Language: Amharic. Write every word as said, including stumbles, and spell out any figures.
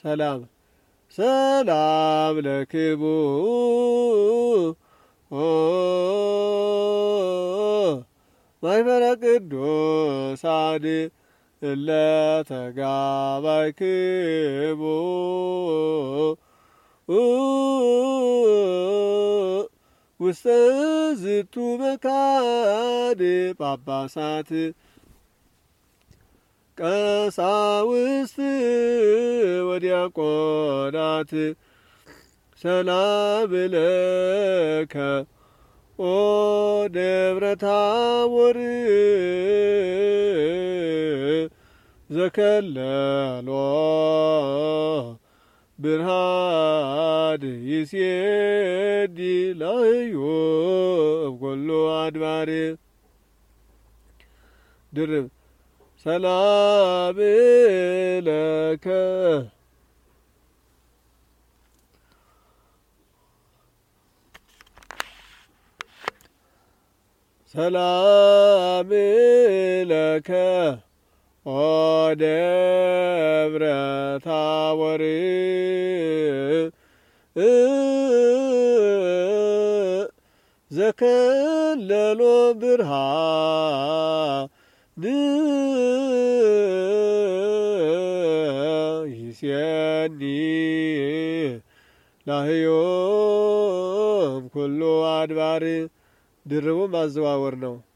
ሰላም ሰላም ለክሙ ማኅበረ ቅዱሳን እለ ተጋባይክሙ ውስተ ዝቱ መካን ጳጳሳት ቀሳውስት ወዲያቆናት ሰላም ለከ ኦ ደብረ ታቦር ዘከለሎ ብርሃን ይሴዲ ላዩ እምኩሉ አድባር ድርብ ሰላም ለከ ሰላም ለከ ኦ ደብረ ታቦር ዘከለሎ ብርሃን ይሴኒ ላህዮም ኩሉ አድባር ድርቡ ማዘዋወር ነው።